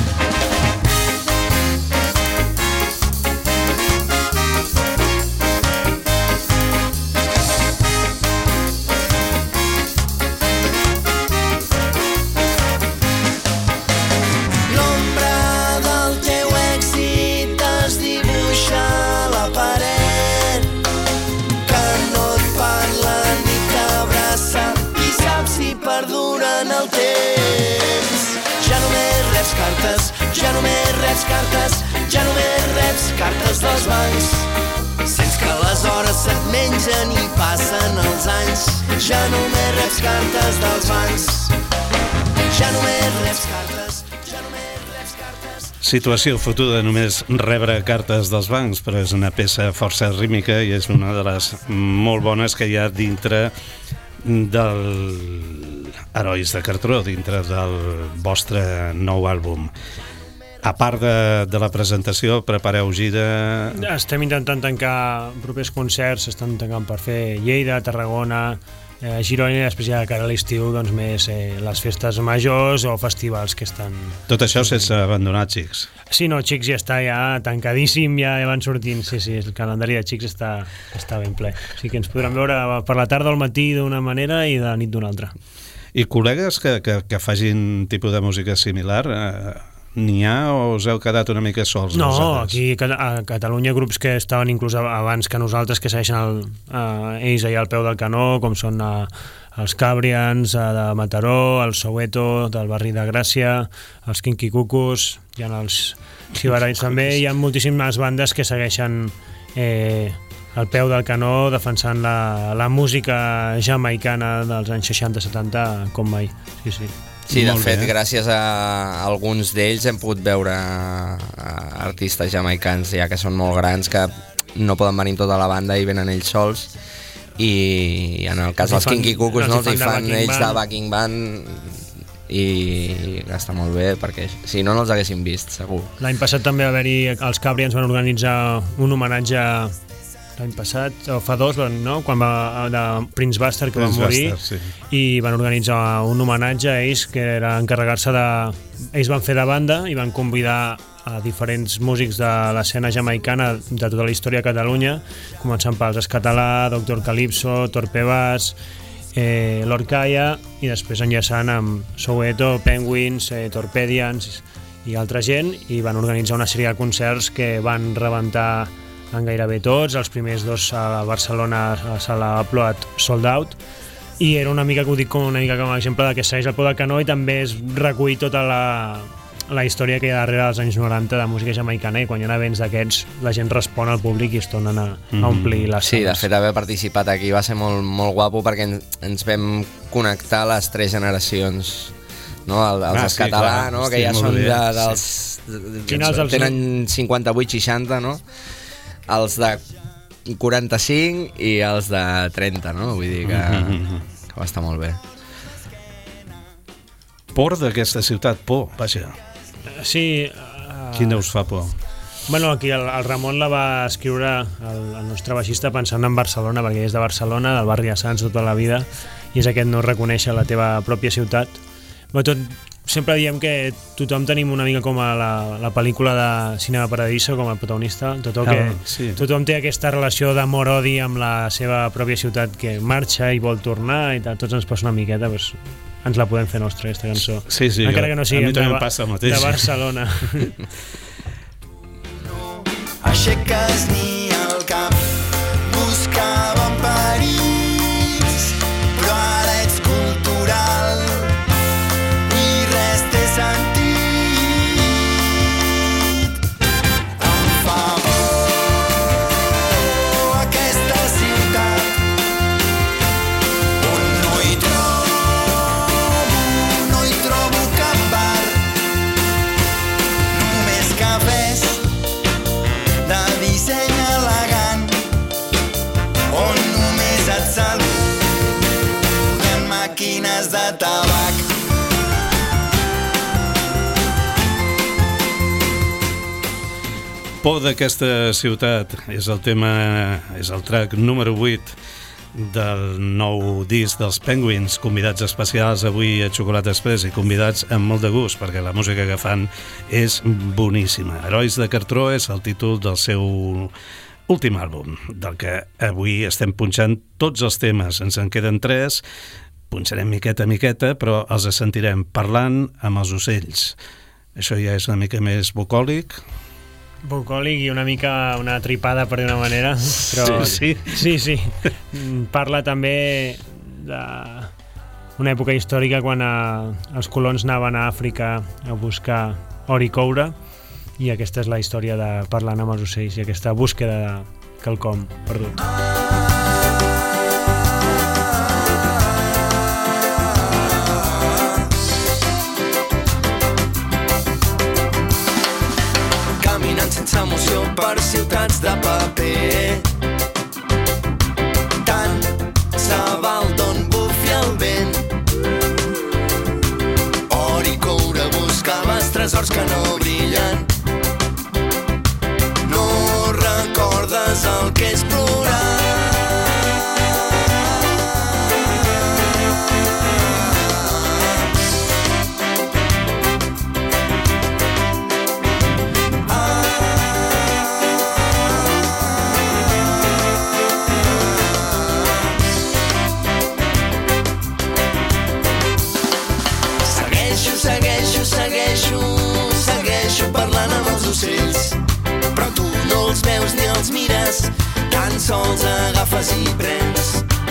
Ja només reps cartes, ja només reps cartes dels bancs. Sents que les hores se't mengen i passen els anys, ja només reps cartes dels bancs. Ja només reps cartes, ja només reps cartes. Situació fotuda, només rebre cartes dels bancs, però és una peça força rítmica i és una de les molt bones que hi ha dintre del Herois de Cartró, dintre del vostre nou àlbum. A part de la presentació, prepareu gira... Estem intentant tancar propers concerts, estan tancant per fer Lleida, Tarragona, Girona, i després ja de cara a l'estiu doncs més les festes majors o festivals que estan... Tot això sense abandonar Xics. Sí, no, Xics ja està ja tancadíssim, ja van sortint, sí, el calendari de Xics està ben ple. O sigui que ens podran veure per la tarda al matí d'una manera i de nit d'una altra. I col·legues que facin tipus de música similar... N'hi ha o us heu quedat una mica sols? No, vosaltres? aquí a Catalunya grups que estaven inclús abans que nosaltres, que segueixen ells allà al peu del canó, com són els Cabrians de Mataró, el Soweto del barri de Gràcia, els Kinky Cucus, hi ha els Ciberats també, hi ha moltíssimes bandes que segueixen al peu del canó defensant la música jamaicana dels anys 60-70 com mai, sí. Sí, de Molt fet, bé. gràcies a alguns d'ells hem pogut veure artistes jamaicans ja que són molt grans, que no poden venir tota la banda i venen ells sols, i en el cas dels Kinky Cucus no, els hi fan ells de backing band, i està molt bé perquè si no els haguéssim vist, segur. L'any passat també va haver-hi, els Cabrians van organitzar un homenatge l'any passat, o fa dos, no? Quan va de Prince Buster, que va morir, sí. I van organitzar un homenatge a ells, que era encarregar-se de... Ells van fer de banda i van convidar a diferents músics de l'escena jamaicana de tota la història a Catalunya, començant pels Escatalà, Doctor Calypso, Torpebas, l'Orcaya, i després enllaçant amb Soweto, Penguins, Torpedians i altra gent, i van organitzar una sèrie de concerts que van rebentar en gairebé tots, els primers dos a Barcelona, a la sala Upload, sold out, i era una mica que ho dic com una mica com a exemple de que segueix el peu del canó i també es recull tota la història que hi ha darrere dels anys 90 de música jamaicana, i quan hi ha events d'aquests la gent respon al públic i es tornen a omplir les sales. Sí, de fet haver participat aquí va ser molt, molt guapo perquè ens vam connectar les tres generacions, no? Els Escatalà, no? Que ja són dels... tenen 58-60, no? Els de 45 i els de 30, no? Vull dir que va estar molt bé. Por d'aquesta ciutat, por, vaja. Sí. Quina us fa por? Bueno, aquí el Ramon la va escriure el nostre baixista pensant en Barcelona, perquè és de Barcelona, del barri de Sants tota la vida, i és aquest no reconèixer la teva pròpia ciutat. Però sempre diem que tothom tenim una mica com a la pel·lícula de Cinema Paradiso com a protagonista, tothom té aquesta relació d'amor-odi amb la seva pròpia ciutat, que marxa i vol tornar i tal. Tots ens passa una miqueta, doncs ens la podem fer nostra, aquesta cançó. Sí, encara que no sigui de Barcelona. Aixeques ni al cap, buscàvem París, però ara ets cultural i res té sentit. Em fa por aquesta ciutat on no hi trobo cap bar, només cafès de disseny elegant, on de tabac. Por d'aquesta ciutat és el tema, és el track número 8 del nou disc dels Penguins, convidats especials avui a Xocolata Express i convidats amb molt de gust perquè la música que fan és boníssima. Herois de cartró és el títol del seu últim àlbum, del que avui estem punxant tots els temes. Ens en queden 3, punxarem miqueta a miqueta, però els sentirem parlant amb els ocells. Això ja és una mica més bucòlic, i una mica una tripada, per dir una manera, però sí. Parla també d'una època històrica quan els colons anaven a Àfrica a buscar or i coure, i aquesta és la història de parlant amb els ocells i aquesta búsqueda de quelcom perdut. Sense emoció per ciutats de paper, tant se val d'on bufi el vent. Or i coure buscaves tresors que no brillen. No recordes el que és plorar. Segueixo parlant amb els ocells, però tu no els veus ni els mires, tan sols agafes i prens.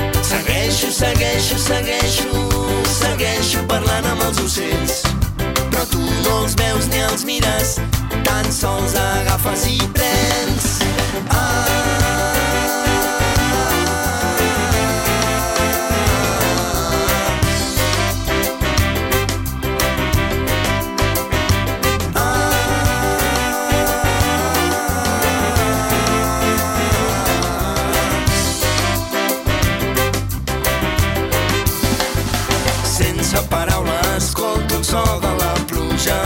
Segueixo parlant amb els ocells, però tu no els veus ni els mires, tan sols agafes i prens. Paraules, escolto el so de la pluja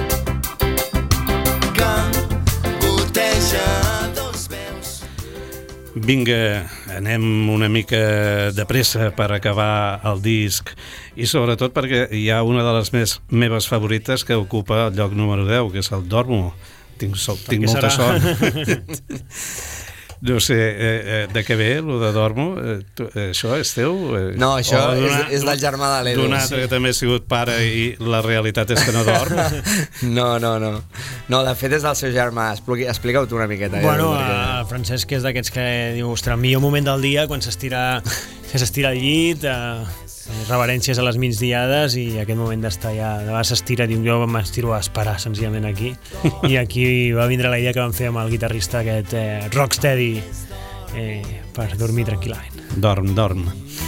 que goteja dos veus. Vinga, anem una mica de pressa per acabar el disc i sobretot perquè hi ha una de les meves favorites que ocupa el lloc número 10, que és el Dormo. Tinc molta son. No sé, de què ve, lo de Dormo? Això és teu? No, això és del germà de l'Edu. D'un altre que també ha sigut pare i la realitat és que no dorm? No. No, de fet és del seu germà. Explica-ho tu una miqueta. Bueno, el Francesc és d'aquests que diu, ostres, el millor moment del dia quan s'estira al llit, reverències a les migdiades, i aquest moment d'estar allà, de vegades s'estira, diu, jo m'estiro a esperar senzillament aquí, i aquí va vindre la idea que vam fer amb el guitarrista aquest Rocksteady, per dormir tranquil·lament. Dorm.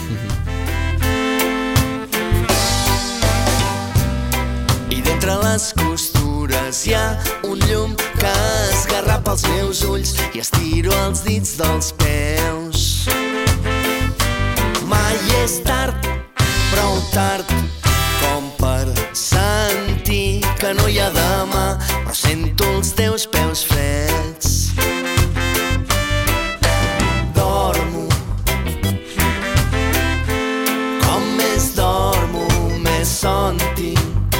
I d'entre les costures hi ha un llum que esgarrapa els meus ulls i estiro els dits dels peus. Mai és tard, prou tard com per sentir que no hi ha demà, però sento els teus peus freds. Dormo. Com més dormo, més son tinc.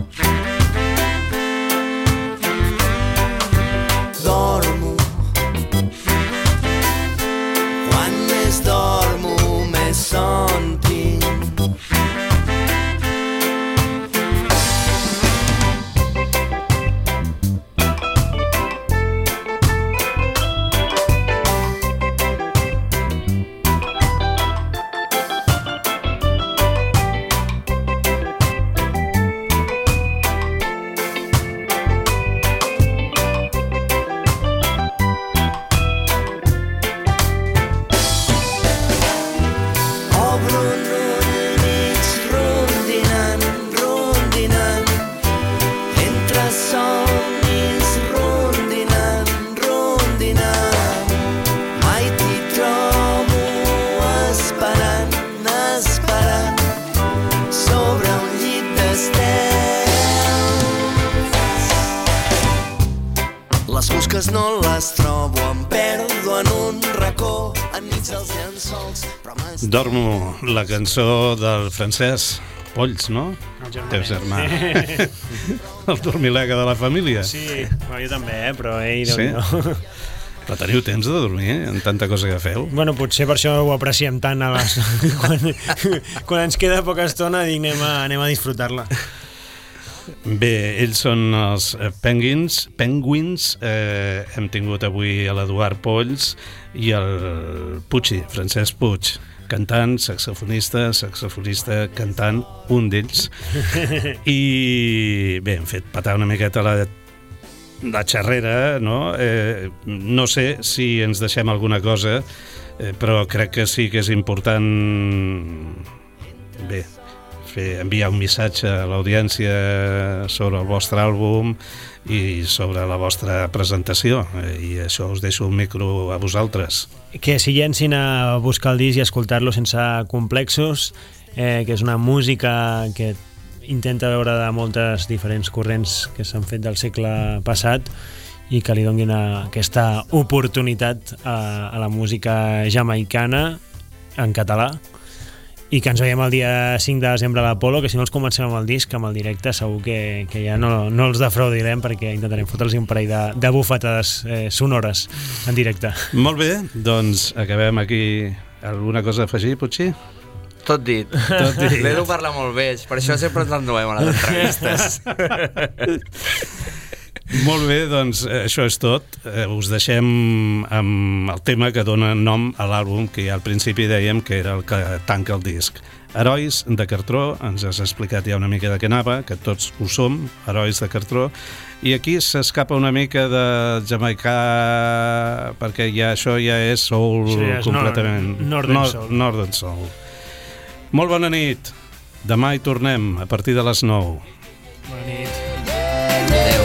Dormo. Quan més dormo, més son tinc. tan sols, però Dormo, la cançó del Francesc Polls, no? El Teu germà. El dormilega de la família. Sí, bueno, jo també, però ell... Sí? No. Però teniu temps de dormir en tanta cosa que feu? Bueno, potser per això ho apreciem tant a les... quan ens queda poca estona dic anem a disfrutar-la. Bé, ells són els Penguins. Hem tingut avui a l'Eduard Polls i el Puig, Francesc Puig, cantant, saxofonista, cantant, un d'ells. I bé, hem fet patar una miqueta la xerrera, no? No sé si ens deixem alguna cosa, però crec que sí que és important bé, enviar un missatge a l'audiència sobre el vostre àlbum i sobre la vostra presentació, i això us deixo un micro a vosaltres. Que s'hi llencin a buscar el disc i escoltar-lo sense complexos, que és una música que intenta veure de moltes diferents corrents que s'han fet del segle passat i que li donin aquesta oportunitat a la música jamaicana en català, i que ens veiem el dia 5 de desembre a l'Apolo, que si no els comencem amb el disc, amb el directe, segur que ja no els defraudirem, perquè intentarem fotre'ls un parell de bufetades sonores en directe. Molt bé, doncs acabem aquí. Alguna cosa a afegir, Puig? Tot dit. L'Edu parla molt bé, per això sempre ens l'enduem a les entrevistes. Molt bé, doncs això és tot. Us deixem amb el tema que dona nom a l'àlbum, que ja al principi dèiem que era el que tanca el disc. Herois de Cartró, ens has explicat ja una mica de què anava, que tots ho som, herois de Cartró, i aquí s'escapa una mica de jamaicà, perquè ja això ja és soul, sí, és completament. Northern Soul. Molt bona nit. Demà hi tornem a partir de les 9. Bona nit. Adéu.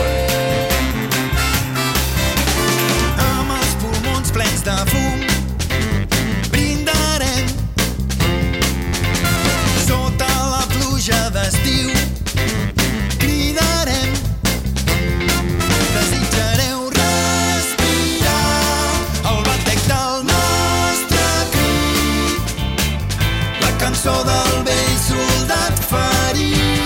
plens de fum, brindarem sota la pluja d'estiu, cridarem, desitjareu respirar el batec del nostre crit, la cançó del vell soldat ferit.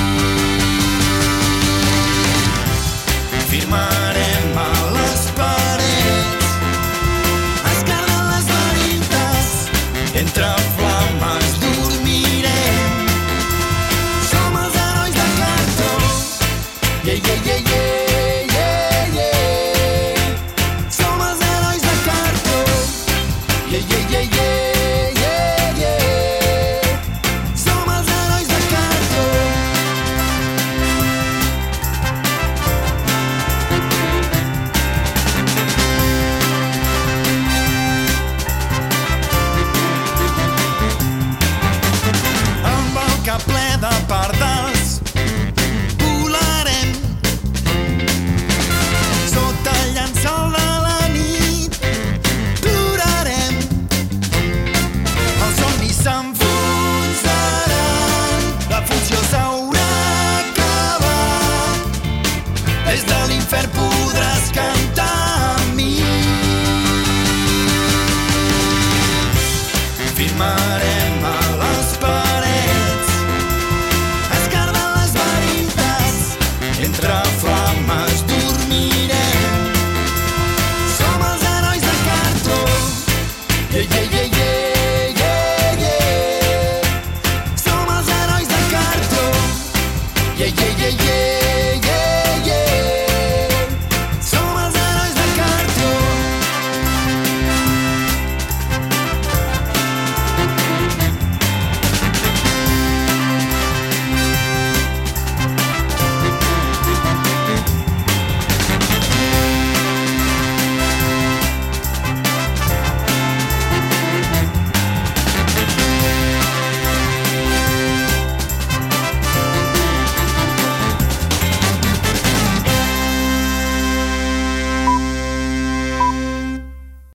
Firmarem a les parets, escarden les veritats, entre flames dormirem. Som els herois de cartró, yeah, yeah, yeah, yeah, yeah, yeah. Som els herois de cartró, yeah, yeah, yeah, yeah, yeah, yeah. Som els herois de cartró. Amb el cap ple de pardals volarem sota el llençol de la nit, plorarem, els somnis s'enfonsaran, la funció s'haurà acabat, des de l'infern podràs cantar amb mi. Firmarem a les parets, escarden les veritats, entre flames dormirem. Som els herois de cartró, yeah, yeah, yeah,